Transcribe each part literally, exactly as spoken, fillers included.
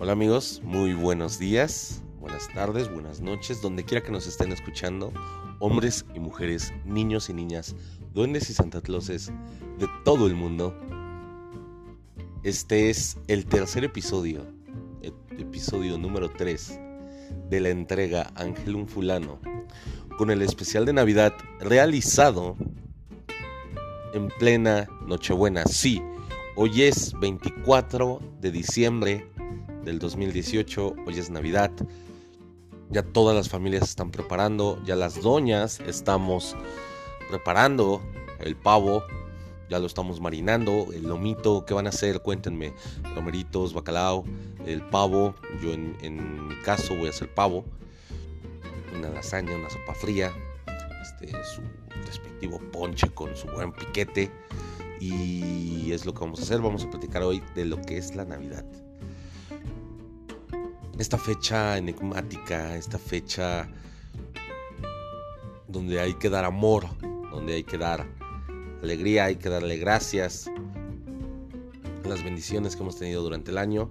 Hola amigos, muy buenos días, buenas tardes, buenas noches, donde quiera que nos estén escuchando, hombres y mujeres, niños y niñas, duendes y Santa Clauses de todo el mundo. Este es el tercer episodio, el episodio número tres de la entrega Ángel un Fulano, con el especial de Navidad realizado en plena Nochebuena. Sí, hoy es veinticuatro de diciembre del dos mil dieciocho, hoy es Navidad. Ya todas las familias se están preparando, ya las doñas estamos preparando el pavo, ya lo estamos marinando, el lomito. ¿Qué van a hacer? Cuéntenme. Romeritos, bacalao, el pavo. Yo en, en mi caso voy a hacer pavo, una lasaña, una sopa fría, este, su respectivo ponche con su buen piquete. Y es lo que vamos a hacer. Vamos a platicar hoy de lo que es la Navidad. Esta fecha enigmática, esta fecha donde hay que dar amor, donde hay que dar alegría, hay que darle gracias a las bendiciones que hemos tenido durante el año.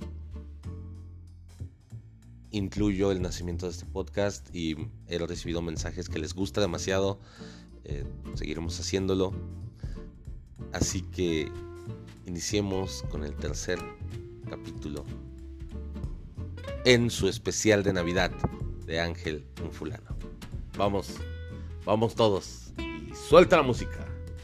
Incluyo el nacimiento de este podcast y he recibido mensajes que les gusta demasiado. Eh, seguiremos haciéndolo. Así que iniciemos con el tercer capítulo en su especial de Navidad de Ángel un Fulano. Vamos, vamos todos y suelta la música.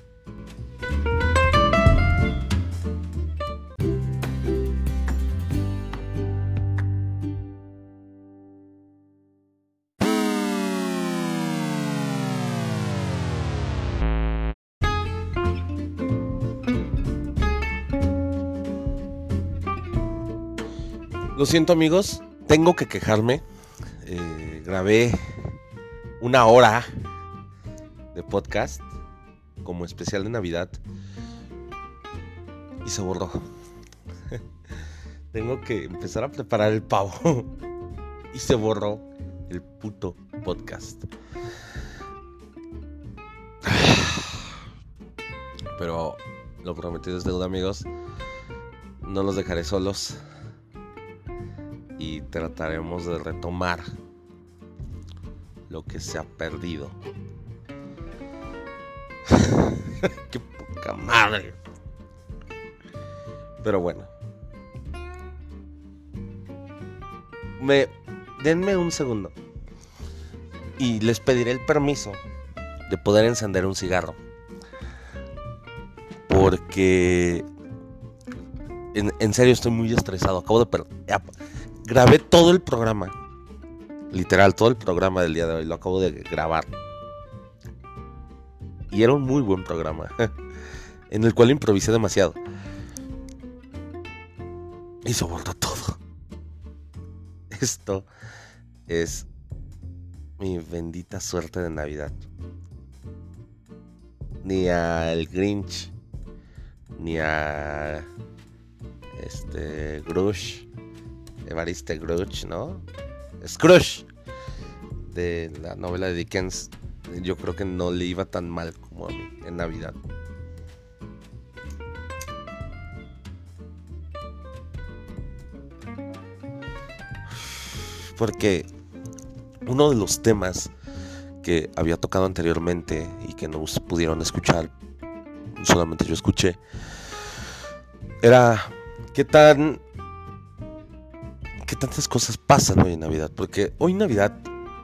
Lo siento amigos, tengo que quejarme. Eh, grabé una hora de podcast como especial de Navidad y se borró. Tengo que empezar a preparar el pavo y se borró el puto podcast. Pero lo prometido es deuda, amigos. No los dejaré solos y trataremos de retomar lo que se ha perdido. ¡Qué poca madre! Pero bueno, me denme un segundo y les pediré el permiso de poder encender un cigarro, porque en, en serio estoy muy estresado. Acabo de perder. Grabé todo el programa, literal, todo el programa del día de hoy, lo acabo de grabar. Y era un muy buen programa, en el cual improvisé demasiado. Y se borró todo. Esto es mi bendita suerte de Navidad. Ni al Grinch, ni a este Grush, Evariste Grush, ¿no? Scrooge, de la novela de Dickens, yo creo que no le iba tan mal como a mí en Navidad. Porque uno de los temas que había tocado anteriormente y que no pudieron escuchar, solamente yo escuché, era qué tan qué tantas cosas pasan hoy en Navidad. Porque hoy en Navidad,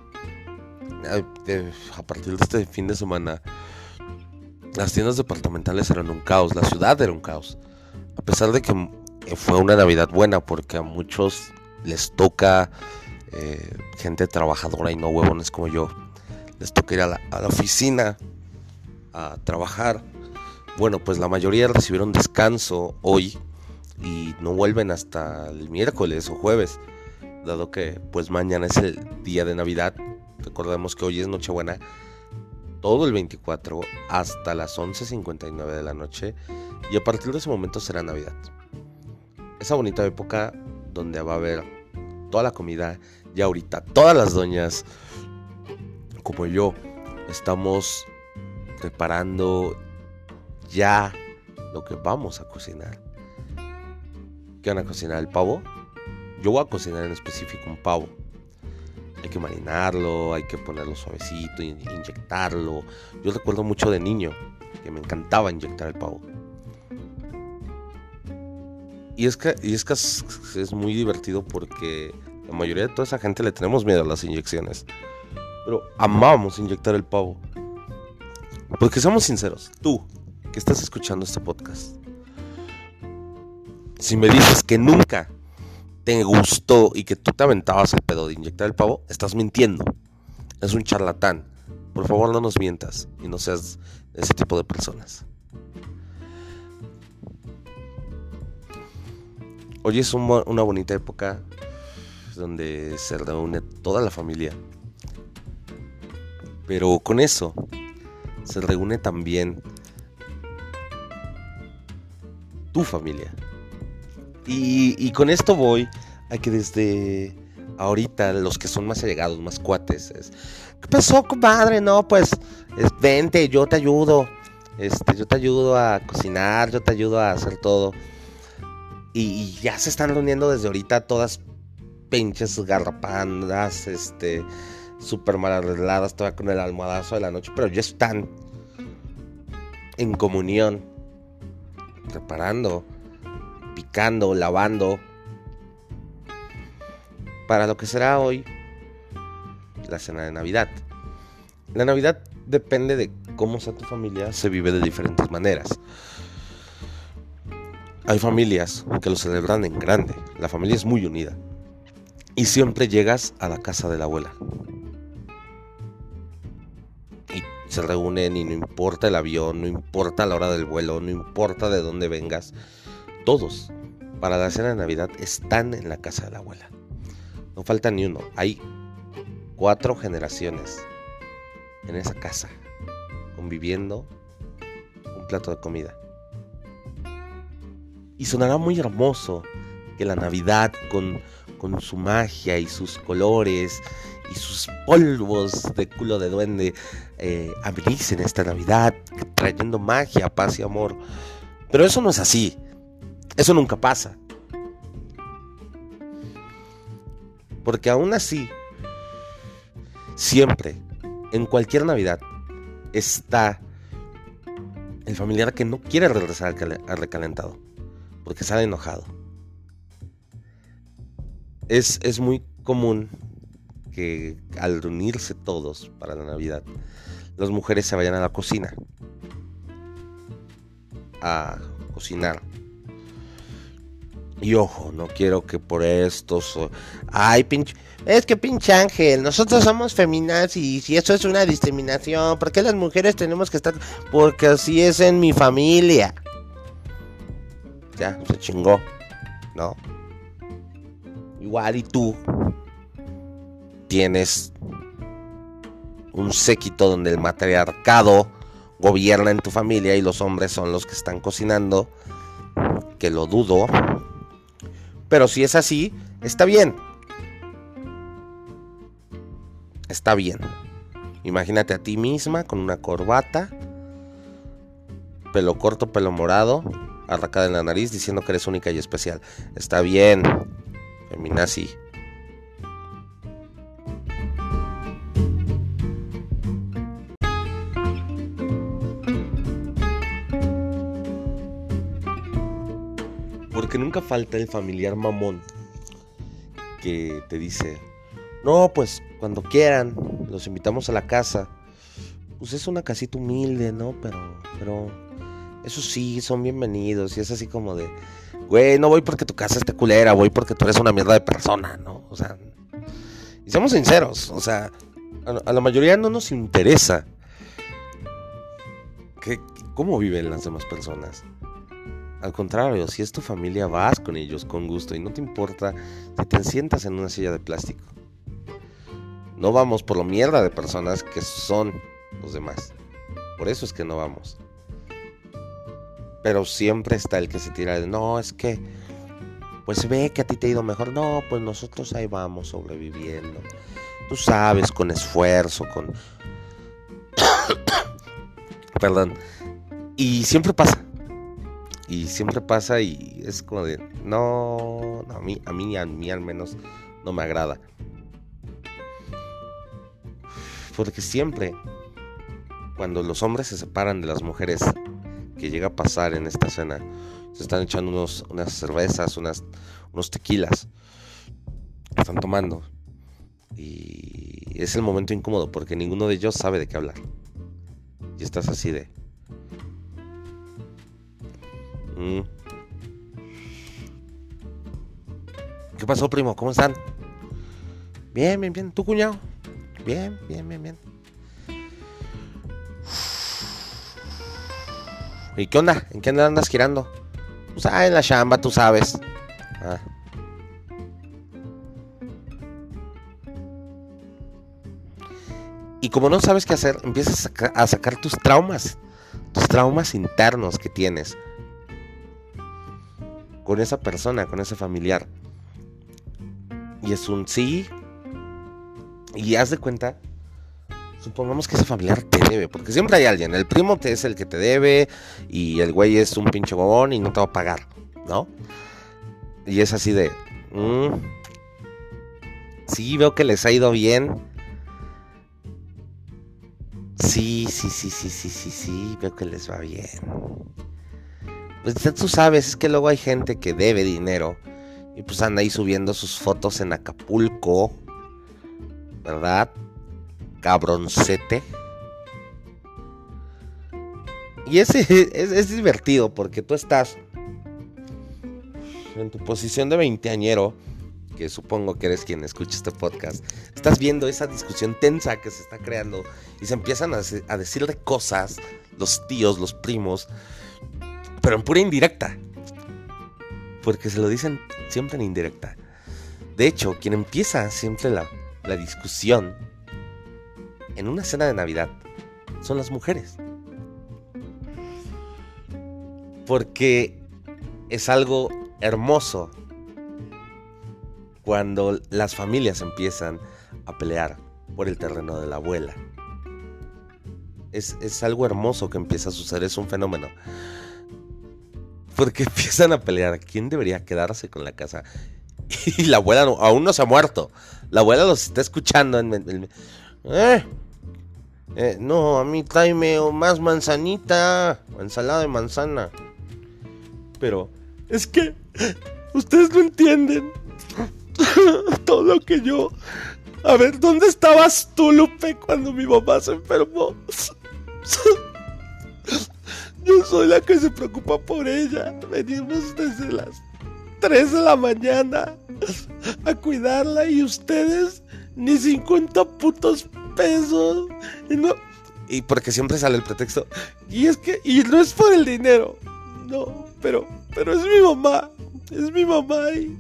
a partir de este fin de semana, las tiendas departamentales eran un caos, la ciudad era un caos. A pesar de que fue una Navidad buena, porque a muchos les toca, eh, gente trabajadora y no huevones como yo, les toca ir a la, a la oficina a trabajar. Bueno, pues la mayoría recibieron descanso hoy y no vuelven hasta el miércoles o jueves, dado que pues mañana es el día de Navidad. Recordemos que hoy es Nochebuena, todo el veinticuatro hasta las once cincuenta y nueve de la noche, y a partir de ese momento será Navidad. Esa bonita época donde va a haber toda la comida. Ya ahorita todas las doñas, como yo, estamos preparando ya lo que vamos a cocinar. ¿Qué van a cocinar? ¿El pavo? yo voy a cocinar en específico un pavo. Hay que marinarlo, hay que ponerlo suavecito, inyectarlo. Yo recuerdo mucho de niño que me encantaba inyectar el pavo. Y es que, y es, que es, es muy divertido porque la mayoría de toda esa gente le tenemos miedo a las inyecciones. Pero amábamos inyectar el pavo. Porque seamos sinceros, tú que estás escuchando este podcast, si me dices que nunca te gustó y que tú te aventabas el pedo de inyectar el pavo, estás mintiendo. Es un charlatán. Por favor, no nos mientas y no seas ese tipo de personas. Hoy es un, una bonita época donde se reúne toda la familia. Pero con eso se reúne también tu familia. Y, y con esto voy a que desde ahorita los que son más allegados, más cuates, es, ¿qué pasó, compadre? No, pues, es, vente, yo te ayudo. Este, yo te ayudo a cocinar, yo te ayudo a hacer todo. Y, y ya se están reuniendo desde ahorita todas pinches garrapandas, este, súper mal arregladas, todavía con el almohadazo de la noche, pero ya están en comunión, preparando, picando, lavando, para lo que será hoy la cena de Navidad. La Navidad depende de cómo sea tu familia, se vive de diferentes maneras. Hay familias que lo celebran en grande, la familia es muy unida y siempre llegas a la casa de la abuela y se reúnen y no importa el avión, no importa la hora del vuelo, no importa de dónde vengas, todos para la cena de Navidad están en la casa de la abuela. No falta ni uno. Hay cuatro generaciones en esa casa conviviendo un plato de comida. Y sonará muy hermoso que la Navidad con, con su magia y sus colores y sus polvos de culo de duende eh, amenicen esta Navidad trayendo magia, paz y amor. Pero eso no es así. Eso nunca pasa. Porque aún así, siempre, en cualquier Navidad, está el familiar que no quiere regresar al recalentado, porque sale enojado. Es, es muy común que al reunirse todos para la Navidad, las mujeres se vayan a la cocina a cocinar. Y ojo, no quiero que por esto... So... Ay, pinche... Es que pinche Ángel, nosotros somos feminazis y eso es una discriminación. ¿Por qué las mujeres tenemos que estar...? Porque así es en mi familia. Ya, se chingó, ¿no? Igual y tú tienes un séquito donde el matriarcado gobierna en tu familia y los hombres son los que están cocinando, que lo dudo. Pero si es así, está bien. Está bien. Imagínate a ti misma con una corbata, pelo corto, pelo morado, arracada en la nariz, diciendo que eres única y especial. Está bien, feminazi. Porque nunca falta el familiar mamón que te dice, no, pues cuando quieran, los invitamos a la casa. Pues es una casita humilde, ¿no? Pero, pero, eso sí, son bienvenidos. Y es así como de, güey, no voy porque tu casa esté culera, voy porque tú eres una mierda de persona, ¿no? O sea, y seamos sinceros, o sea, a, a la mayoría no nos interesa que, cómo viven las demás personas. Al contrario, si es tu familia, vas con ellos con gusto y no te importa si te sientas en una silla de plástico. No vamos por lo mierda de personas que son los demás. Por eso es que no vamos. Pero siempre está el que se tira de, no, es que, pues ve que a ti te ha ido mejor. No, pues nosotros ahí vamos sobreviviendo. Tú sabes, con esfuerzo, con... Perdón. Y siempre pasa. Y siempre pasa y es como de, no, no, a mí, a mí, a mí al menos no me agrada. Porque siempre, cuando los hombres se separan de las mujeres, que llega a pasar en esta cena, se están echando unos, unas cervezas, unas, unos tequilas, están tomando. Y es el momento incómodo porque ninguno de ellos sabe de qué hablar. Y estás así de... Mm. ¿Qué pasó, primo? ¿Cómo están? Bien, bien, bien. ¿Tú, cuñado? Bien, bien, bien, bien. ¿Y qué onda? ¿En qué andas girando? Pues ah, en la chamba, tú sabes. Ah. Y como no sabes qué hacer, empiezas a sacar, a sacar tus traumas, tus traumas internos que tienes con esa persona, con ese familiar. Y es un sí. Y haz de cuenta, supongamos que ese familiar te debe, porque siempre hay alguien. El primo te es el que te debe y el güey es un pinche bobón y no te va a pagar, ¿no? Y es así de... Mmm, sí, veo que les ha ido bien. Sí, sí, sí, sí, sí, sí, sí, veo que les va bien. Pues tú sabes, es que luego hay gente que debe dinero y pues anda ahí subiendo sus fotos en Acapulco, ¿verdad? Cabroncete. Y es, es, es divertido porque tú estás en tu posición de veinteañero, que supongo que eres quien escucha este podcast. Estás viendo esa discusión tensa que se está creando y se empiezan a, a decir de cosas los tíos, los primos, pero en pura indirecta, porque se lo dicen siempre en indirecta. De hecho, quien empieza siempre la, la discusión en una cena de Navidad son las mujeres, porque es algo hermoso cuando las familias empiezan a pelear por el terreno de la abuela. Es, es algo hermoso que empieza a suceder, es un fenómeno. Porque empiezan a pelear quién debería quedarse con la casa. Y la abuela no, aún no se ha muerto. La abuela los está escuchando. En, en, en, eh, eh, no, a mí tráeme más manzanita, ensalada de manzana. Pero es que ustedes no entienden todo lo que yo... A ver, ¿dónde estabas tú, Lupe, cuando mi mamá se enfermó? Yo soy la que se preocupa por ella. Venimos desde las tres de la mañana a cuidarla y ustedes ni cincuenta putos pesos. Y no... Y porque siempre sale el pretexto. Y es que... Y no es por el dinero. No, pero... Pero es mi mamá. Es mi mamá y...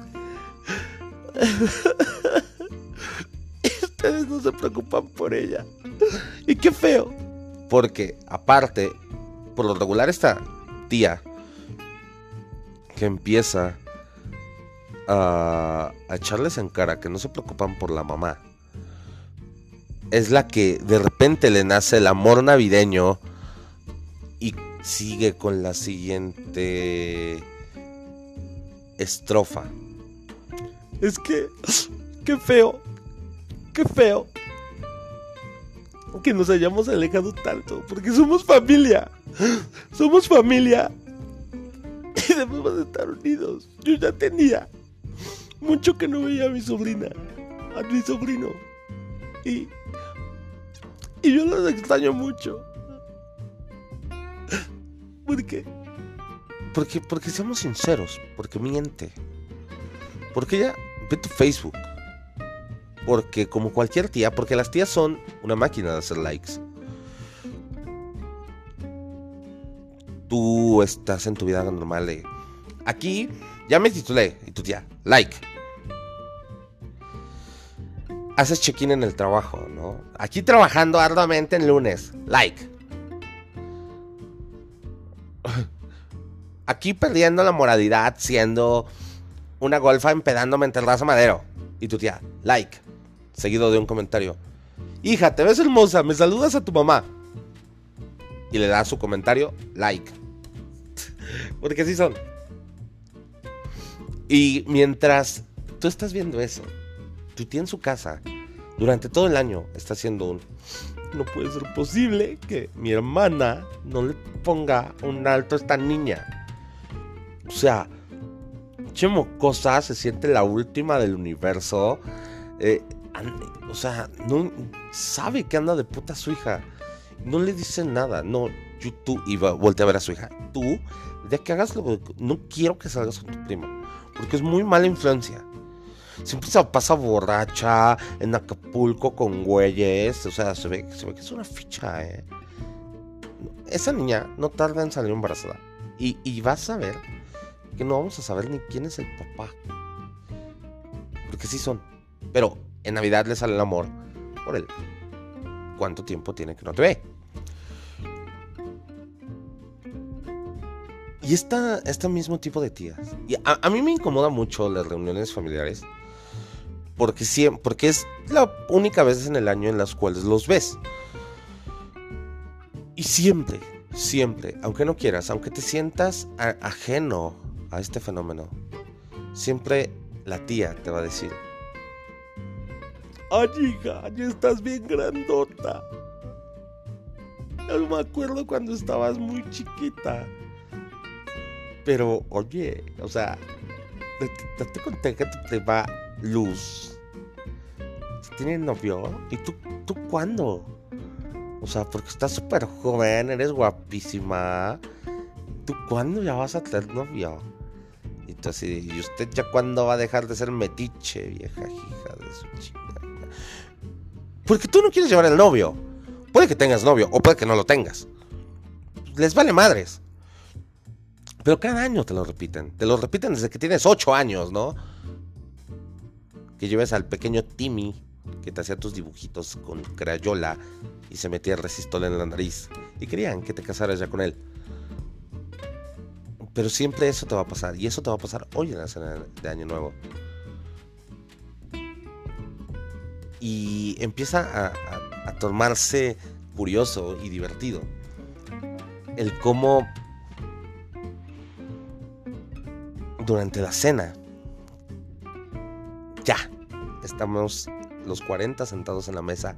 y ustedes no se preocupan por ella. Y qué feo. Porque aparte, por lo regular esta tía que empieza a, a echarles en cara que no se preocupan por la mamá, es la que de repente le nace el amor navideño y sigue con la siguiente estrofa. Es que, qué feo, qué feo que nos hayamos alejado tanto, porque somos familia, somos familia y debemos estar unidos. Yo ya tenía mucho que no veía a mi sobrina, a mi sobrino, y, y yo los extraño mucho. ¿Por qué? Porque, porque seamos sinceros, porque miente, porque ella ve tu Facebook, porque como cualquier tía, porque las tías son una máquina de hacer likes. Tú estás en tu vida normal de, aquí ya me titulé, y tu tía, like. Haces check-in en el trabajo, ¿no? Aquí trabajando arduamente en lunes, like. Aquí perdiendo la moralidad siendo una golfa empedándome en Terraza Madero. Y tu tía, like. Seguido de un comentario. Hija, te ves hermosa, me saludas a tu mamá. Y le da su comentario, like. Porque así son. Y mientras tú estás viendo eso, tu tía en su casa, durante todo el año, está haciendo un... No puede ser posible que mi hermana no le ponga un alto a esta niña. O sea, che mocosa, se siente la última del universo. Eh, o sea, no sabe que anda de puta su hija. No le dice nada. No, yo, tú, y voltea a ver a su hija. Tú, ya que hagas lo que... No quiero que salgas con tu prima, porque es muy mala influencia. Siempre se pasa borracha en Acapulco con güeyes. O sea, se ve, se ve que es una ficha, ¿eh? Esa niña no tarda en salir embarazada. Y, y vas a ver que no vamos a saber ni quién es el papá. Porque sí son. Pero en Navidad le sale el amor por él. ¿Cuánto tiempo tiene que no te ve? Y esta, este mismo tipo de tías. Y a, a mí me incomoda mucho las reuniones familiares. Porque, siempre, porque es la única vez en el año en las cuales los ves. Y siempre, siempre, aunque no quieras, aunque te sientas a, ajeno a este fenómeno, siempre la tía te va a decir: ay, hija, ya estás bien grandota. Yo me acuerdo cuando estabas muy chiquita. Pero, oye, o sea, date cuenta que tu prima Luz tiene novio. ¿Y tú, tú cuándo? O sea, porque estás súper joven, eres guapísima. ¿Tú cuándo ya vas a tener novio? Y tú así, ¿y usted ya cuándo va a dejar de ser metiche, vieja hija de su chingada? Porque tú no quieres llevar el novio. Puede que tengas novio, o puede que no lo tengas. Les vale madres. Pero cada año te lo repiten. Te lo repiten desde que tienes ocho años, ¿no? Que lleves al pequeño Timmy, que te hacía tus dibujitos con crayola y se metía el resistol en la nariz. Y querían que te casaras ya con él. Pero siempre eso te va a pasar. Y eso te va a pasar hoy en la cena de Año Nuevo. Y empieza a, a, a tornarse curioso y divertido el cómo durante la cena ya estamos los cuarenta sentados en la mesa.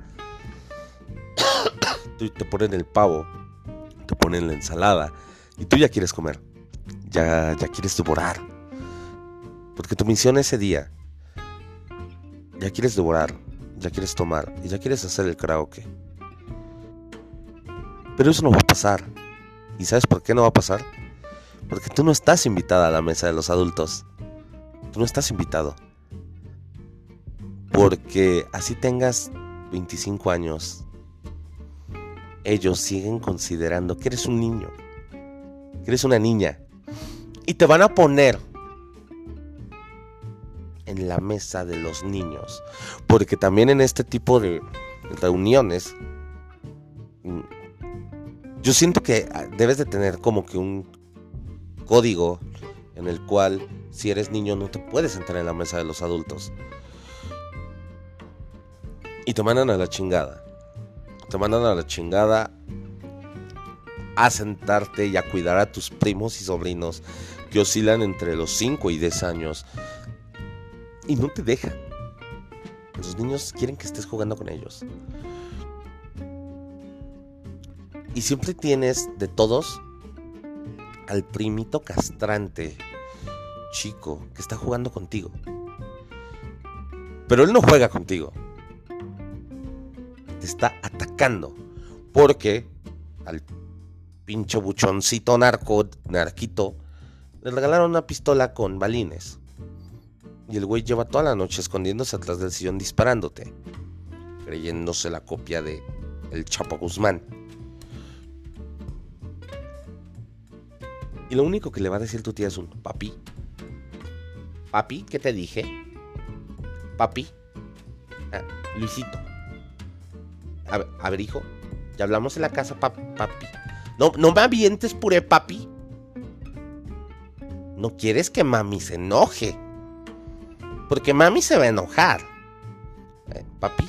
Tú te ponen el pavo, te ponen la ensalada y tú ya quieres comer, ya, ya quieres devorar, porque tu misión ese día, ya quieres devorar, ya quieres tomar y ya quieres hacer el karaoke. Pero eso no va a pasar. ¿Y sabes por qué no va a pasar? Porque tú no estás invitada a la mesa de los adultos. Tú no estás invitado. Porque así tengas veinticinco años, ellos siguen considerando que eres un niño, que eres una niña. Y te van a poner en la mesa de los niños. Porque también en este tipo de reuniones, yo siento que debes de tener como que un código en el cual si eres niño no te puedes sentar en la mesa de los adultos. Y te mandan a la chingada. Te mandan a la chingada a sentarte y a cuidar a tus primos y sobrinos que oscilan entre los cinco y diez años. Y no te dejan. Los niños quieren que estés jugando con ellos. Y siempre tienes de todos al primito castrante chico que está jugando contigo. Pero él no juega contigo. Te está atacando. Porque al pinche buchoncito narco, narquito, le regalaron una pistola con balines. Y el güey lleva toda la noche escondiéndose atrás del sillón disparándote, creyéndose la copia de El Chapo Guzmán. Y lo único que le va a decir tu tía es un papi. Papi, ¿qué te dije? Papi. Ah, Luisito. A ver, a ver, hijo. Ya hablamos en la casa, papi. papi. No, no me avientes puré, papi. No quieres que mami se enoje. Porque mami se va a enojar. Eh, papi.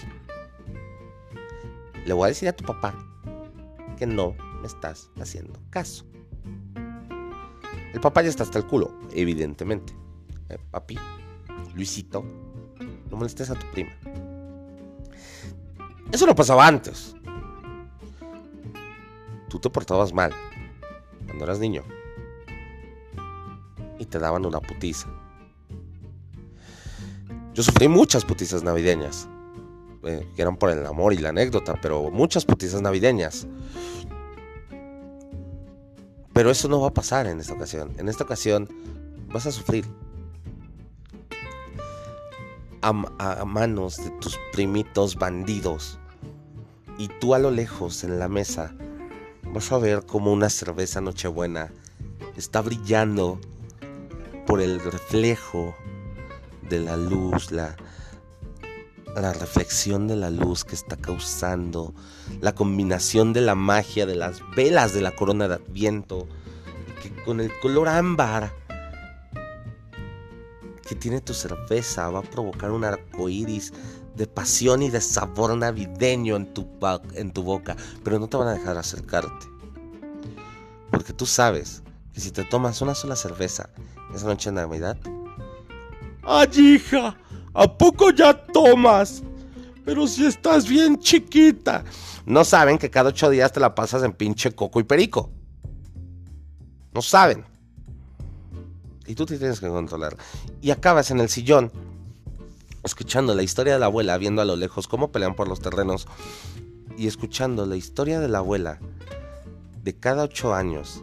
Le voy a decir a tu papá que no me estás haciendo caso. El papá ya está hasta el culo, evidentemente. Eh, papi, Luisito, no molestes a tu prima. Eso no pasaba antes. Tú te portabas mal cuando eras niño y te daban una putiza. Yo sufrí muchas putizas navideñas, eh, que eran por el amor y la anécdota, pero muchas putizas navideñas. Pero eso no va a pasar en esta ocasión. En esta ocasión vas a sufrir a, a, a manos de tus primitos bandidos. Y tú a lo lejos en la mesa vas a ver como una cerveza Nochebuena está brillando por el reflejo de la luz, la, la reflexión de la luz que está causando, la combinación de la magia de las velas de la corona de Adviento, que con el color ámbar que tiene tu cerveza va a provocar un arco iris de pasión y de sabor navideño en tu, en tu boca, pero no te van a dejar acercarte, porque tú sabes que si te tomas una sola cerveza esa noche de Navidad, ¡ay, hija! ¿A poco ya tomas? Pero si estás bien chiquita. No saben que cada ocho días te la pasas en pinche coco y perico. No saben. Y tú te tienes que controlar. Y acabas en el sillón escuchando la historia de la abuela, viendo a lo lejos cómo pelean por los terrenos, y escuchando la historia de la abuela de cada ocho años,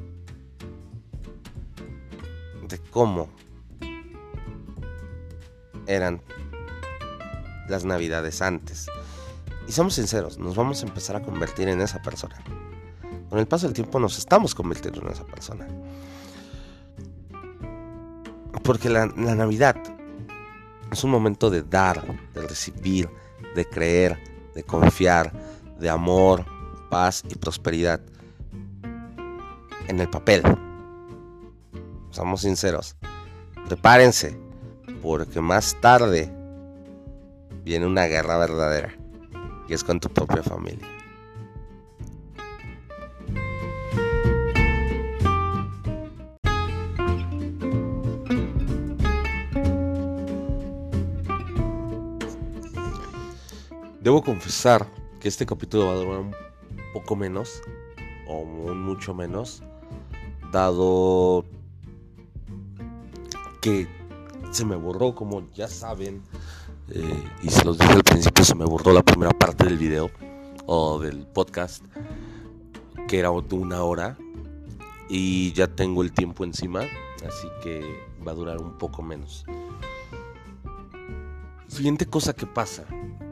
de cómo eran las navidades antes. Y somos sinceros, nos vamos a empezar a convertir en esa persona. Con el paso del tiempo nos estamos convirtiendo en esa persona. Porque la, la Navidad es un momento de dar, de recibir, de creer, de confiar, de amor, paz y prosperidad. En el papel. Somos sinceros. Prepárense, porque más tarde viene una guerra verdadera, y es con tu propia familia. Debo confesar que este capítulo va a durar un poco menos, o mucho menos, dado que se me borró, como ya saben, eh, y se los dije al principio, se me borró la primera parte del video o del podcast, que era de una hora, y ya tengo el tiempo encima, así que va a durar un poco menos. Siguiente cosa que pasa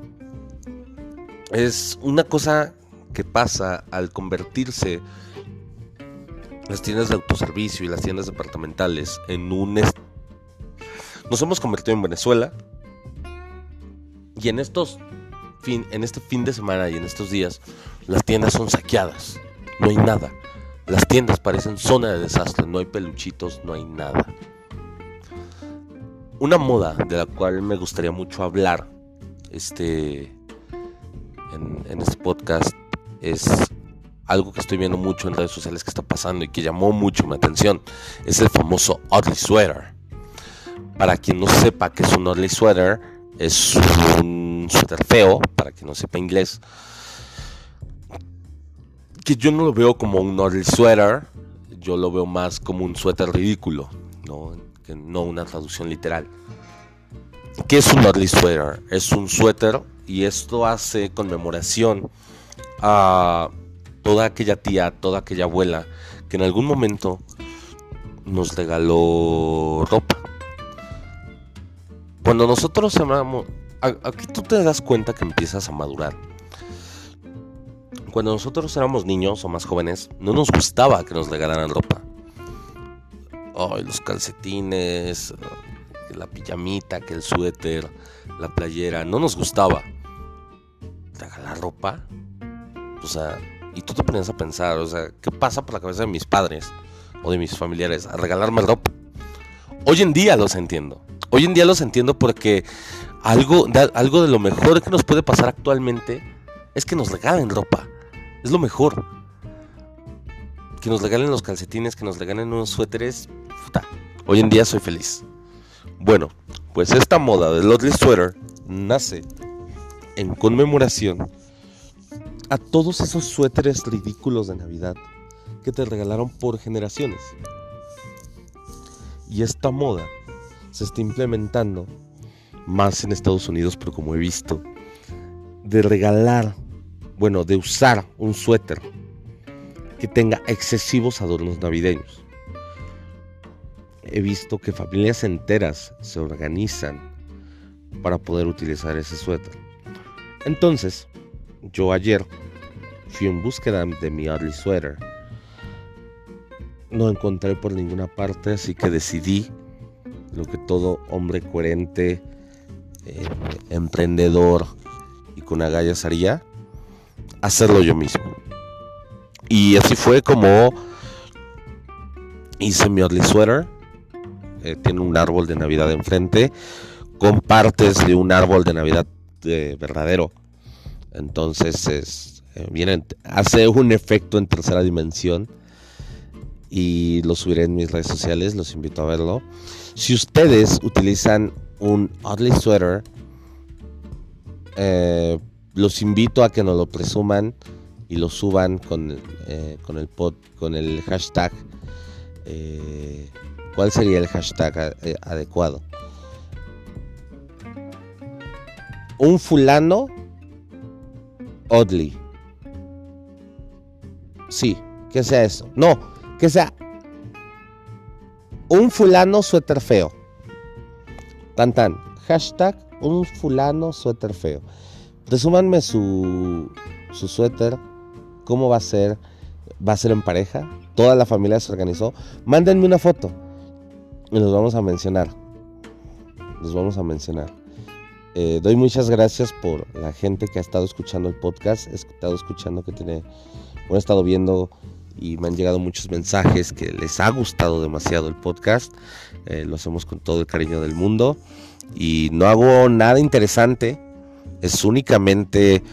es una cosa que pasa al convertirse las tiendas de autoservicio y las tiendas departamentales en un est- nos hemos convertido en Venezuela, y en estos fin, en este fin de semana y en estos días las tiendas son saqueadas, no hay nada, las tiendas parecen zona de desastre, no hay peluchitos, no hay nada. Una moda de la cual me gustaría mucho hablar este en, en este podcast es algo que estoy viendo mucho en redes sociales que está pasando y que llamó mucho mi atención. Es el famoso ugly sweater. Para quien no sepa qué es un ugly sweater, es un suéter feo, para quien no sepa inglés, que yo no lo veo como un ugly sweater, yo lo veo más como un suéter ridículo, ¿no? Que no una traducción literal. ¿Qué es un ugly sweater? Es un suéter, y esto hace conmemoración a toda aquella tía, toda aquella abuela que en algún momento nos regaló ropa. Cuando nosotros amamos, aquí tú te das cuenta que empiezas a madurar. Cuando nosotros éramos niños o más jóvenes, no nos gustaba que nos regalaran ropa. Ay, los calcetines, la pijamita, que el suéter, la playera, no nos gustaba. ¿Regalar ropa? O sea, y tú te ponías a pensar, o sea, ¿qué pasa por la cabeza de mis padres o de mis familiares a regalarme ropa? Hoy en día los entiendo. Hoy en día los entiendo porque algo de, algo de lo mejor que nos puede pasar actualmente es que nos regalen ropa. Es lo mejor. que nos regalen los calcetines, que nos regalen unos suéteres, puta, hoy en día soy feliz. Bueno, pues esta moda del ugly sweater nace en conmemoración a todos esos suéteres ridículos de Navidad que te regalaron por generaciones. Y esta moda se está implementando más en Estados Unidos, pero como he visto, de regalar, bueno, de usar un suéter que tenga excesivos adornos navideños. He visto que familias enteras se organizan para poder utilizar ese suéter. Entonces, yo ayer fui en búsqueda de mi ugly sweater. No encontré por ninguna parte, así que decidí lo que todo hombre coherente, eh, emprendedor y con agallas haría, hacerlo yo mismo. Y así fue como hice mi ugly sweater. Eh, tiene un árbol de Navidad enfrente con partes de un árbol de Navidad eh, verdadero. Entonces es, eh, viene, hace un efecto en tercera dimensión y lo subiré en mis redes sociales, los invito a verlo. Si ustedes utilizan un ugly sweater, eh, los invito a que nos lo presuman y lo suban con, eh, con, el, pod, con el hashtag. Eh, ¿Cuál sería el hashtag eh, adecuado? Un fulano ugly. Sí, que sea eso. No, que sea un fulano suéter feo. Tan tan. Hashtag un fulano suéter feo. Presúmanme su, su suéter. ¿Cómo va a ser? ¿Va a ser en pareja? ¿Toda la familia se organizó? Mándenme una foto y los vamos a mencionar. Los vamos a mencionar. Eh, doy muchas gracias por la gente que ha estado escuchando el podcast. He estado escuchando que tiene... Bueno, he estado viendo y me han llegado muchos mensajes que les ha gustado demasiado el podcast. Eh, lo hacemos con todo el cariño del mundo. Y no hago nada interesante. Es únicamente...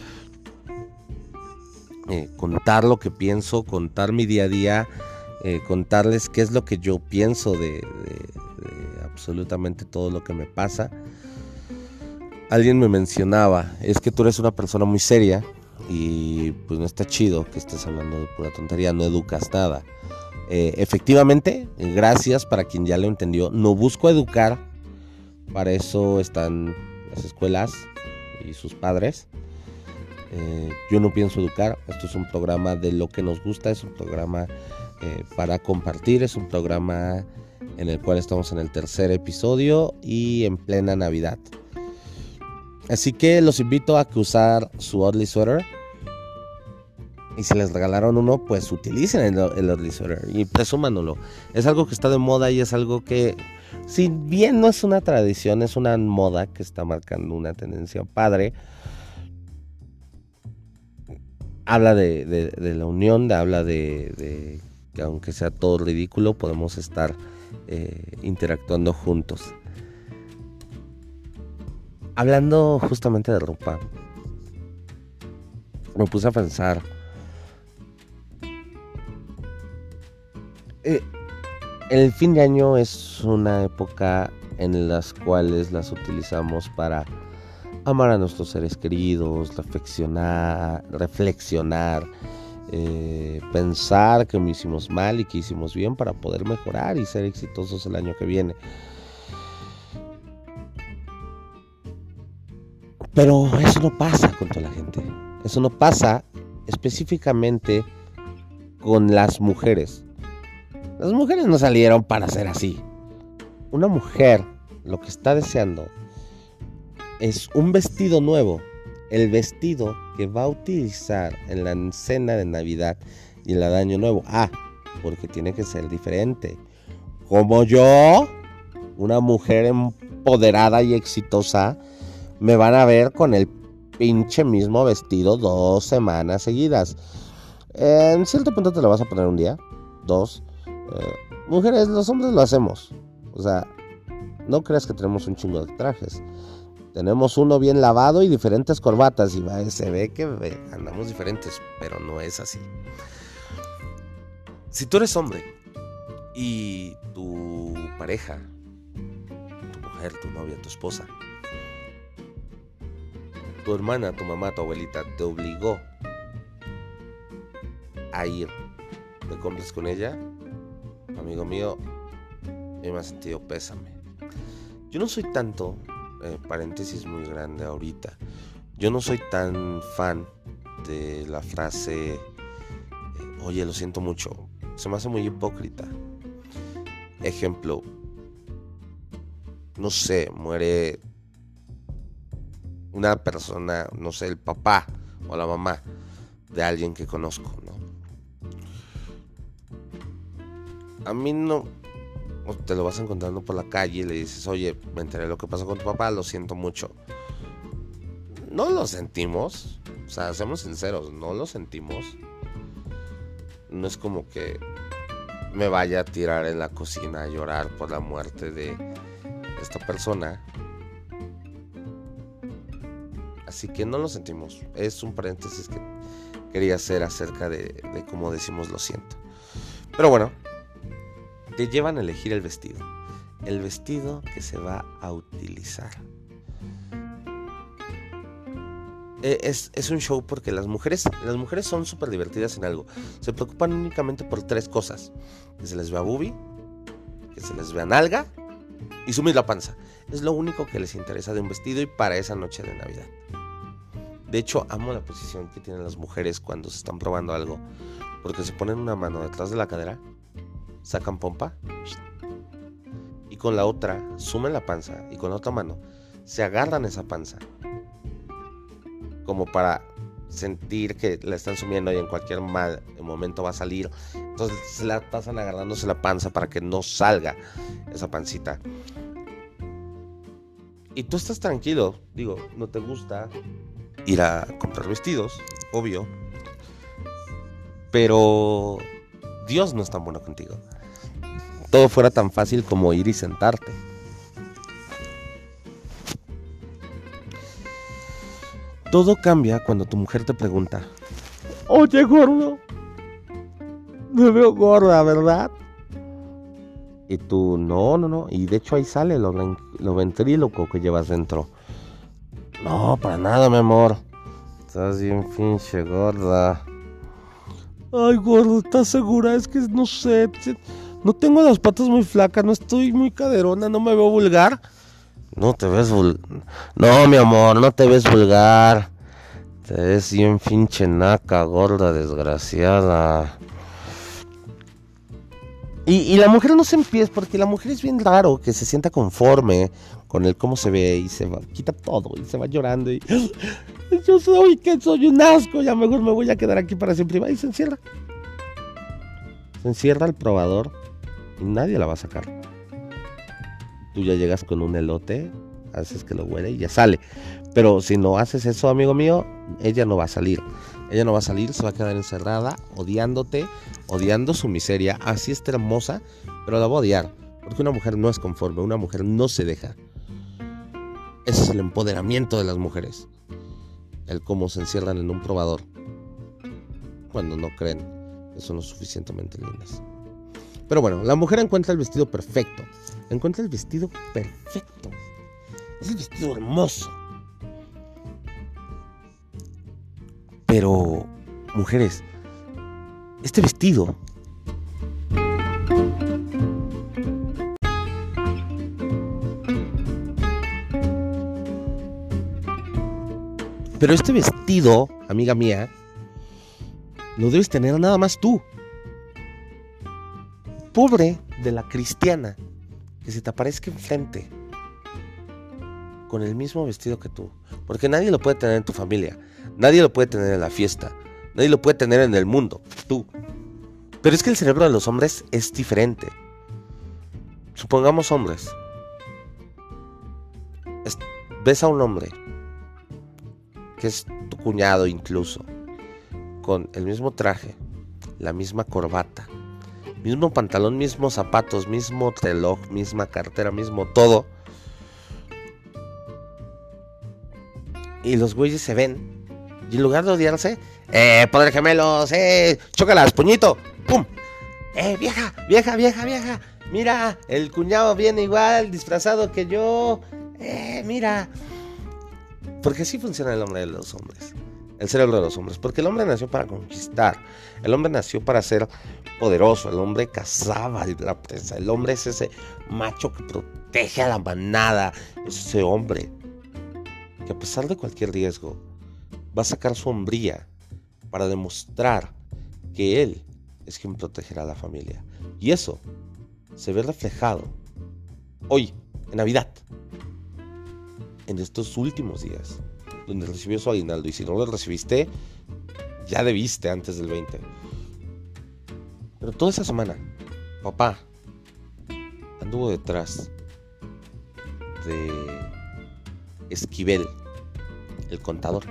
Eh, contar lo que pienso, contar mi día a día, eh, contarles qué es lo que yo pienso de, de, de absolutamente todo lo que me pasa. Alguien me mencionaba, es que tú eres una persona muy seria y pues no está chido que estés hablando de pura tontería, no educas nada. Eh, efectivamente, gracias para quien ya lo entendió, no busco educar, para eso están las escuelas y sus padres. Eh, yo no pienso educar, esto es un programa de lo que nos gusta, es un programa eh, para compartir, es un programa en el cual estamos en el tercer episodio y en plena Navidad. Así que los invito a que usar su ugly sweater y si les regalaron uno, pues utilicen el, el ugly sweater y presúmanlo. Es algo que está de moda y es algo que, si bien no es una tradición, es una moda que está marcando una tendencia padre. Habla de, de, de la unión, de, habla de, de que aunque sea todo ridículo, podemos estar eh, interactuando juntos. Hablando justamente de ropa, me puse a pensar, eh, el fin de año es una época en las cuales las utilizamos para amar a nuestros seres queridos, reflexionar, reflexionar eh, pensar que me hicimos mal y que hicimos bien para poder mejorar y ser exitosos el año que viene. Pero eso no pasa con toda la gente. Eso no pasa específicamente con las mujeres. Las mujeres no salieron para ser así. Una mujer lo que está deseando es un vestido nuevo. El vestido que va a utilizar en la cena de Navidad y en la de Año Nuevo. Ah, porque tiene que ser diferente. Como yo, una mujer empoderada y exitosa, me van a ver con el pinche mismo vestido dos semanas seguidas. En cierto punto te lo vas a poner un día, dos. Eh, mujeres, los hombres lo hacemos. O sea, no creas que tenemos un chingo de trajes. Tenemos uno bien lavado y diferentes corbatas. Y se ve que andamos diferentes, pero no es así. Si tú eres hombre y tu pareja, tu mujer, tu novia, tu esposa, tu hermana, tu mamá, tu abuelita te obligó a ir de compras con ella, amigo mío, yo me he sentido pésame. Yo no soy tanto, eh, paréntesis muy grande ahorita, yo no soy tan fan de la frase, eh, oye, lo siento mucho. Se me hace muy hipócrita. Ejemplo, no sé, muere una persona, no sé, el papá o la mamá de alguien que conozco, ¿no? A mí no, te lo vas encontrando por la calle y le dices, oye, me enteré de lo que pasó con tu papá, lo siento mucho. No lo sentimos, o sea, seamos sinceros, no lo sentimos. No es como que me vaya a tirar en la cocina a llorar por la muerte de esta persona. Así que no lo sentimos. Es un paréntesis que quería hacer acerca de, de cómo decimos lo siento. Pero bueno, te llevan a elegir el vestido. El vestido que se va a utilizar. Es, es un show porque las mujeres las mujeres son súper divertidas en algo. Se preocupan únicamente por tres cosas: que se les vea boobie, que se les vea nalga y sumir la panza. Es lo único que les interesa de un vestido y para esa noche de Navidad. De hecho, amo la posición que tienen las mujeres cuando se están probando algo, porque se ponen una mano detrás de la cadera, sacan pompa y con la otra sumen la panza y con la otra mano se agarran esa panza como para sentir que la están sumiendo y en cualquier mal momento va a salir. Entonces se la pasan agarrándose la panza para que no salga esa pancita. Y tú estás tranquilo, digo, no te gusta ir a comprar vestidos, obvio, pero Dios no es tan bueno contigo. Todo fuera tan fácil como ir y sentarte. Todo cambia cuando tu mujer te pregunta, oye, gordo, me veo gorda, ¿verdad? Y tú, no, no, no. Y de hecho ahí sale lo, lo ventríloco que llevas dentro. No, para nada, mi amor. Estás bien pinche gorda. Ay, gordo, ¿estás segura? Es que no sé, no tengo las patas muy flacas, no estoy muy caderona, no me veo vulgar. No te ves vulgar. No, mi amor, no te ves vulgar. Te ves bien pinche naca, gorda, desgraciada. Y, y la mujer no se empieza, porque la mujer es bien raro que se sienta conforme con el cómo se ve y se va, quita todo y se va llorando y yo soy que soy un asco, ya mejor me voy a quedar aquí para siempre. Y se encierra. Se encierra el probador y nadie la va a sacar. Tú ya llegas con un elote, haces que lo huele y ya sale. Pero si no haces eso, amigo mío, ella no va a salir. Ella no va a salir, se va a quedar encerrada, odiándote, odiando su miseria. Así está hermosa, pero la va a odiar. Porque una mujer no es conforme, una mujer no se deja. Ese es el empoderamiento de las mujeres. El cómo se encierran en un probador cuando no creen que son lo suficientemente lindas. Pero bueno, la mujer encuentra el vestido perfecto. Encuentra el vestido perfecto. Es el vestido hermoso. Pero, mujeres, este vestido Pero este vestido, amiga mía, lo debes tener nada más tú. Pobre de la cristiana que se te aparezca enfrente con el mismo vestido que tú. Porque nadie lo puede tener en tu familia. Nadie lo puede tener en la fiesta. Nadie lo puede tener en el mundo. Tú. Pero es que el cerebro de los hombres es diferente. Supongamos hombres. Es, ves a un hombre que es tu cuñado incluso, con el mismo traje, la misma corbata, mismo pantalón, mismos zapatos, mismo reloj, misma cartera, mismo todo. Y los güeyes se ven. Y en lugar de odiarse, ¡eh, padre gemelos! ¡eh, chócalas, puñito! ¡Pum! ¡Eh, vieja, vieja, vieja, vieja! Mira, el cuñado viene igual, disfrazado que yo. ¡Eh, mira! Porque así funciona el hombre de los hombres. El cerebro de los hombres. Porque el hombre nació para conquistar. El hombre nació para ser poderoso. El hombre cazaba la presa. El hombre es ese macho que protege a la manada. Es ese hombre que a pesar de cualquier riesgo va a sacar su hombría para demostrar que él es quien protegerá a la familia. Y eso se ve reflejado hoy, en Navidad, en estos últimos días, donde recibió su aguinaldo. Y si no lo recibiste, ya debiste antes del veinte. Pero toda esa semana, papá anduvo detrás de Esquivel, el contador.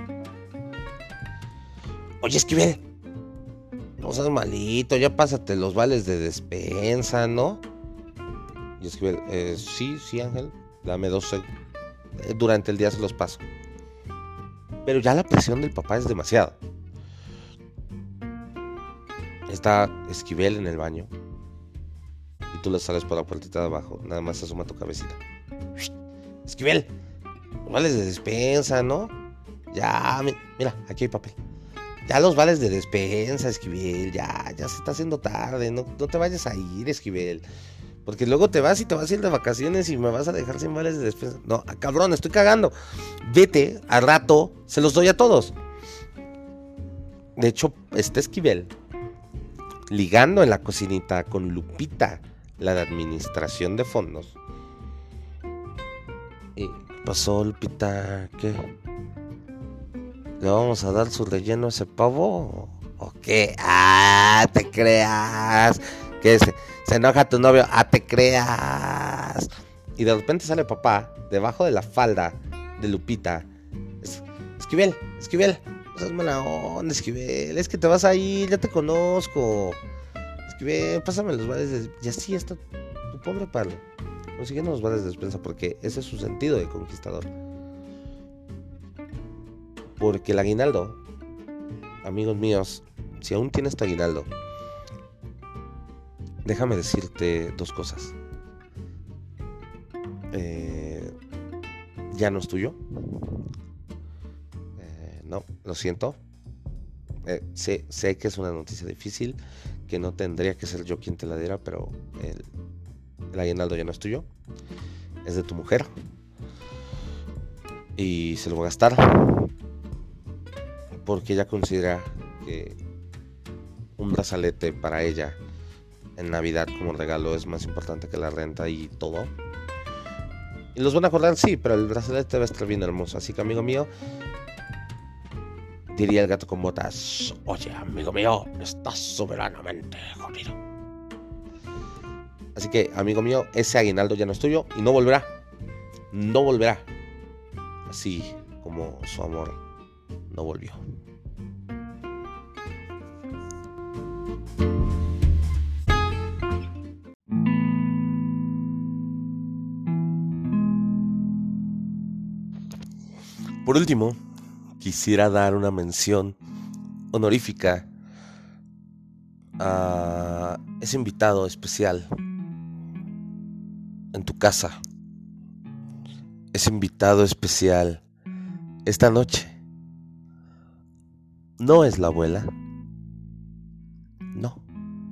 Oye, Esquivel, no seas malito, ya pásate los vales de despensa, ¿no? Y Esquivel, eh, sí, sí, Ángel, dame dos segundos. Durante el día se los paso. Pero ya la presión del papá es demasiada. Está Esquivel en el baño y tú le sales por la puertita de abajo. Nada más asoma tu cabecita. Esquivel, los vales de despensa, ¿no? Ya, mira, aquí hay papel. Ya los vales de despensa, Esquivel. Ya, ya se está haciendo tarde. No, no te vayas a ir, Esquivel. Porque luego te vas y te vas a ir de vacaciones y me vas a dejar sin vales de despensa. No, cabrón, estoy cagando. Vete, al rato se los doy a todos. De hecho, está Esquivel ligando en la cocinita con Lupita, la de administración de fondos. ¿Y qué pasó, Lupita? ¿Qué? ¿Le vamos a dar su relleno a ese pavo? ¿O qué? ¡Ah, te creas! ¿Qué se, se enoja tu novio? ¡Ah, te creas! Y de repente sale papá debajo de la falda de Lupita. Es, Esquivel, Esquivel, no seas mala onda, Esquivel. Es que te vas a ir, ya te conozco. Esquivel, pásame los vales de... Y así está tu pobre palo, consiguiendo los vales de despensa, porque ese es su sentido de conquistador. Porque el aguinaldo, amigos míos, si aún tienes tu aguinaldo, déjame decirte dos cosas. Eh, ya no es tuyo. Eh, no, lo siento. Eh, sé, sé que es una noticia difícil, que no tendría que ser yo quien te la diera, pero el, el aguinaldo ya no es tuyo. Es de tu mujer. Y se lo va a gastar. Porque ella considera que un brazalete para ella en Navidad como regalo es más importante que la renta y todo. Y los van a acordar, sí, pero el brazalete va a estar bien hermoso. Así que, amigo mío, diría el gato con botas: oye, amigo mío, estás soberanamente jodido. Así que, amigo mío, ese aguinaldo ya no es tuyo y no volverá. No volverá. Así como su amor no volvió. Por último, quisiera dar una mención honorífica a ese invitado especial en tu casa. Ese invitado especial esta noche no es la abuela. No.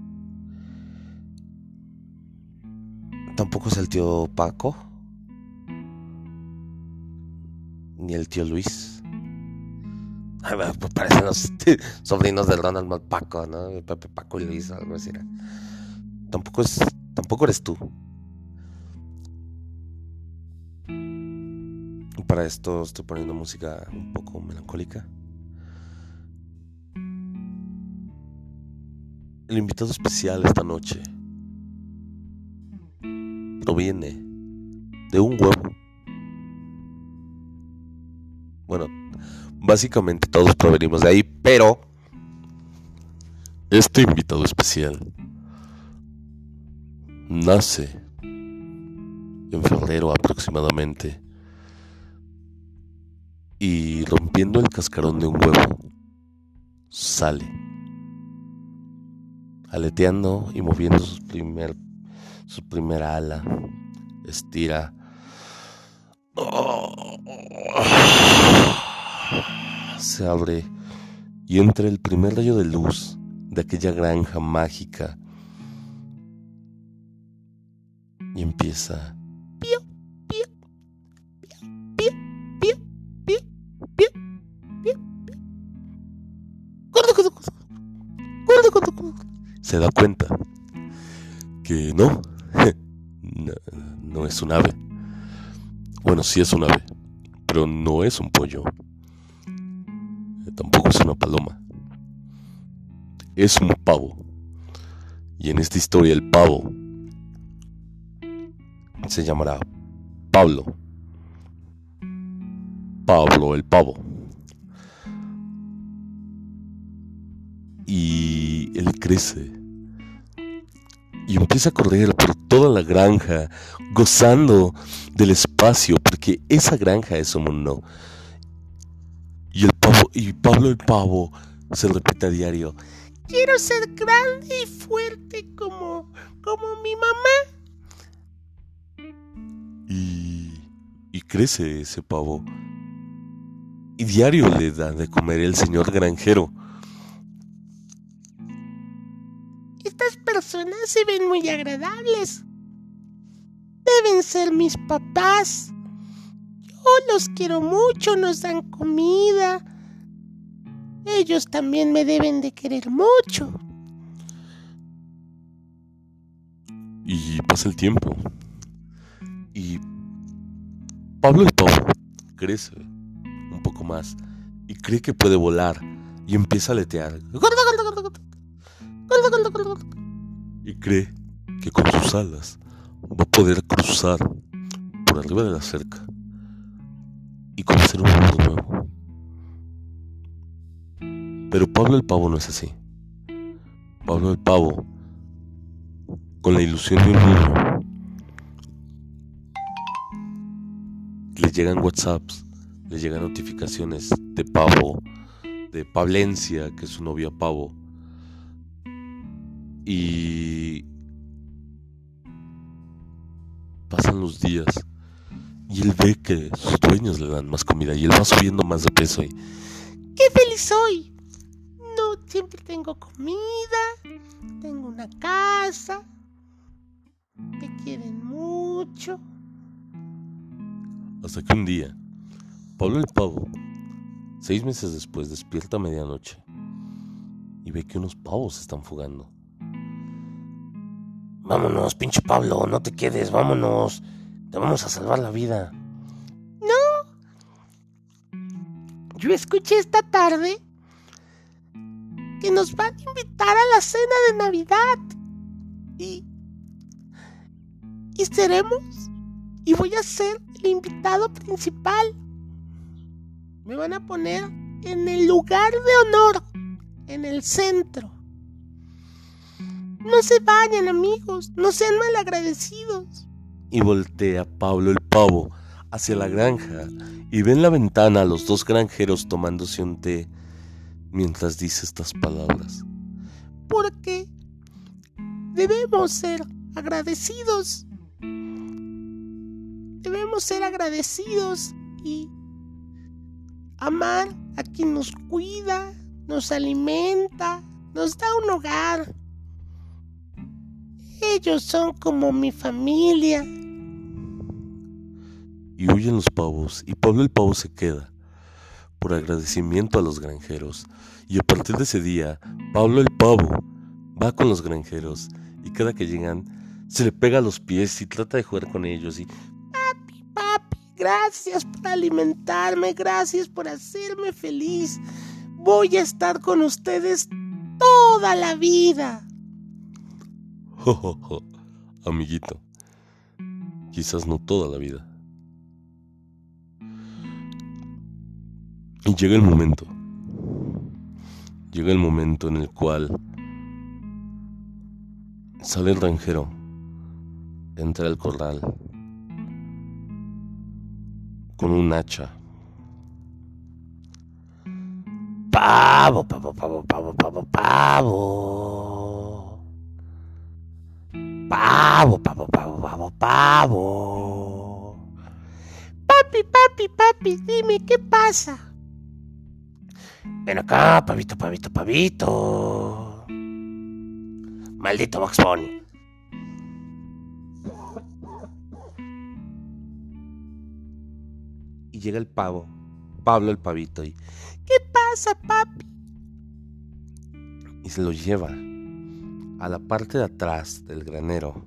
Tampoco es el tío Paco. Ni el tío Luis. Ay, pues parecen los sobrinos de Ronald Malpaco, ¿no? Pepe, Paco y Luis, algo así. Tampoco es, tampoco eres tú. Y para esto estoy poniendo música un poco melancólica. El invitado especial esta noche proviene de un huevo. Bueno, básicamente todos provenimos de ahí, pero este invitado especial nace en febrero aproximadamente, y rompiendo el cascarón de un huevo sale aleteando y moviendo su primer, su primera ala. Estira. Se abre y entra el primer rayo de luz de aquella granja mágica. Y empieza. Pío, pío, pío, pío, pío, pío, pío, pío. Gordo, gordo, gordo. Gordo, gordo, gordo. Se da cuenta que no, no, no es un ave. Bueno, sí es un ave, pero no es un pollo. Tampoco es una paloma. Es un pavo. Y en esta historia el pavo se llamará Pablo. Pablo el pavo. Y él crece y empieza a correr por toda la granja, gozando del espacio, porque esa granja es su mundo. Y el pavo, y Pablo el pavo se repite a diario: quiero ser grande y fuerte como, como mi mamá. Y, y crece ese pavo. Y diario le da de comer el señor granjero. Estas personas se ven muy agradables. Deben ser mis papás. Yo los quiero mucho, nos dan comida. Ellos también me deben de querer mucho. Y pasa el tiempo. Y Pablo el pavo crece un poco más y cree que puede volar y empieza a aletear. Y cree que con sus alas va a poder cruzar por arriba de la cerca y conocer un mundo nuevo. Pero Pablo el pavo no es así. Pablo el pavo, con la ilusión de un niño, le llegan WhatsApps, le llegan notificaciones de Pavo, de Pablencia, que es su novia Pavo. Y pasan los días y él ve que sus dueños le dan más comida y él va subiendo más de peso. Y ¡qué feliz soy! No, siempre tengo comida, tengo una casa, te quieren mucho. Hasta que un día, Pablo el pavo, seis meses después, despierta a medianoche y ve que unos pavos se están fugando. Vámonos, pinche Pablo, no te quedes, vámonos. Te vamos a salvar la vida. No. Yo escuché esta tarde que nos van a invitar a la cena de Navidad. Y... Y seremos... Y voy a ser el invitado principal. Me van a poner en el lugar de honor, en el centro. No se vayan, amigos, no sean malagradecidos. Y voltea Pablo el pavo hacia la granja y ve en la ventana a los dos granjeros tomándose un té mientras dice estas palabras. Porque debemos ser agradecidos. Debemos ser agradecidos y amar a quien nos cuida, nos alimenta, nos da un hogar. Ellos son como mi familia. Y huyen los pavos y Pablo el pavo se queda por agradecimiento a los granjeros. Y a partir de ese día, Pablo el pavo va con los granjeros y cada que llegan se le pega a los pies y trata de jugar con ellos. Y papi, papi, gracias por alimentarme, gracias por hacerme feliz. Voy a estar con ustedes toda la vida. Jo, jo, jo. Amiguito, quizás no toda la vida. Y llega el momento. Llega el momento en el cual sale el granjero, entra al corral con un hacha. Pavo, pavo, pavo, pavo, pavo, pavo. Pavo, pavo, pavo, pavo, pavo. Papi, papi, papi, dime, ¿qué pasa? Ven acá, pavito, pavito, pavito. Maldito Box Bunny. Y llega el pavo, Pablo el pavito, y ¿qué pasa, papi? Y se lo lleva a la parte de atrás del granero.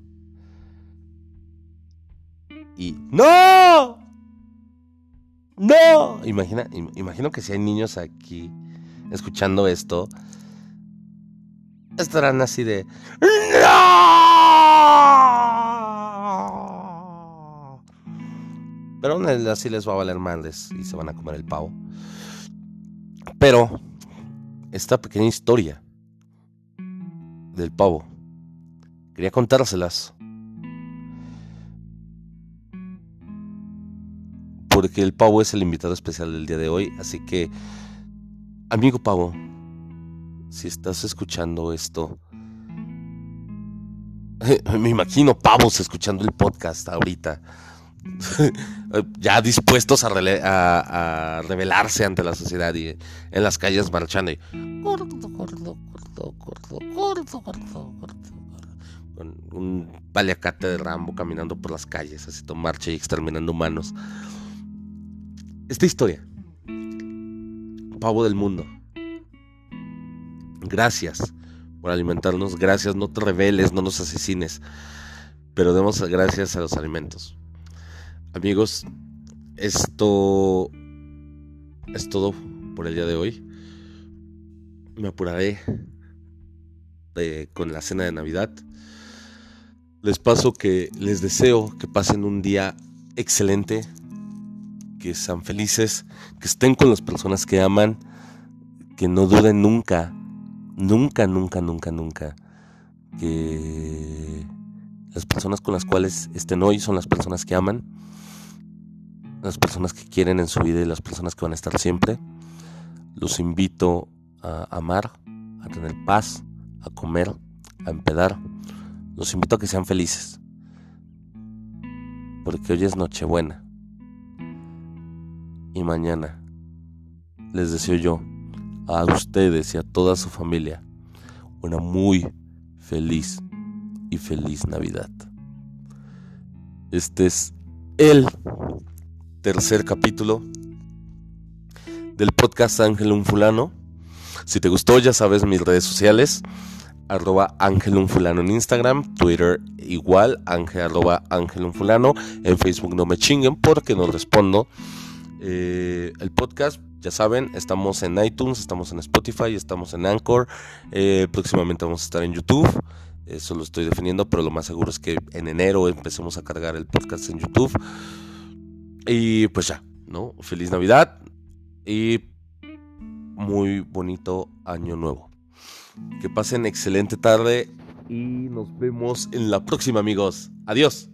Y ¡no! ¡No! Imagina, imagino que si hay niños aquí escuchando esto, estarán así de ¡no! Pero así les va a valer madres y se van a comer el pavo. Pero esta pequeña historia del pavo quería contárselas porque el pavo es el invitado especial del día de hoy. Así que, amigo pavo, si estás escuchando esto, me imagino pavos escuchando el podcast ahorita, ya dispuestos a, rele- a, a rebelarse ante la sociedad y en las calles marchando y gordo, gordo, gordo, gordo, gordo, gordo, gordo, con un paliacate de Rambo caminando por las calles, haciendo marcha y exterminando humanos. Esta historia, pavo del mundo, gracias por alimentarnos, gracias, no te rebeles, no nos asesines, pero demos gracias a los alimentos. Amigos, esto es todo por el día de hoy. Me apuraré de, con la cena de Navidad. Les paso que les deseo que pasen un día excelente, que sean felices, que estén con las personas que aman, que no duden nunca, nunca, nunca, nunca, nunca, que las personas con las cuales estén hoy son las personas que aman, las personas que quieren en su vida y las personas que van a estar siempre. Los invito a amar, a tener paz, a comer, a empedar. Los invito a que sean felices, porque hoy es Nochebuena y mañana les deseo yo a ustedes y a toda su familia una muy feliz y feliz Navidad. Este es el tercer capítulo del podcast Ángel un Fulano. Si te gustó, ya sabes mis redes sociales, arroba Ángel un Fulano en Instagram, Twitter igual, Ángel, arroba Ángel un Fulano. En Facebook no me chinguen porque no respondo. Eh, el podcast, ya saben, estamos en iTunes, estamos en Spotify, estamos en Anchor. Eh, próximamente vamos a estar en YouTube. Eso lo estoy definiendo, pero lo más seguro es que en enero empecemos a cargar el podcast en YouTube. Y pues ya, ¿no? Feliz Navidad y muy bonito año nuevo. Que pasen excelente tarde y nos vemos en la próxima, amigos. Adiós.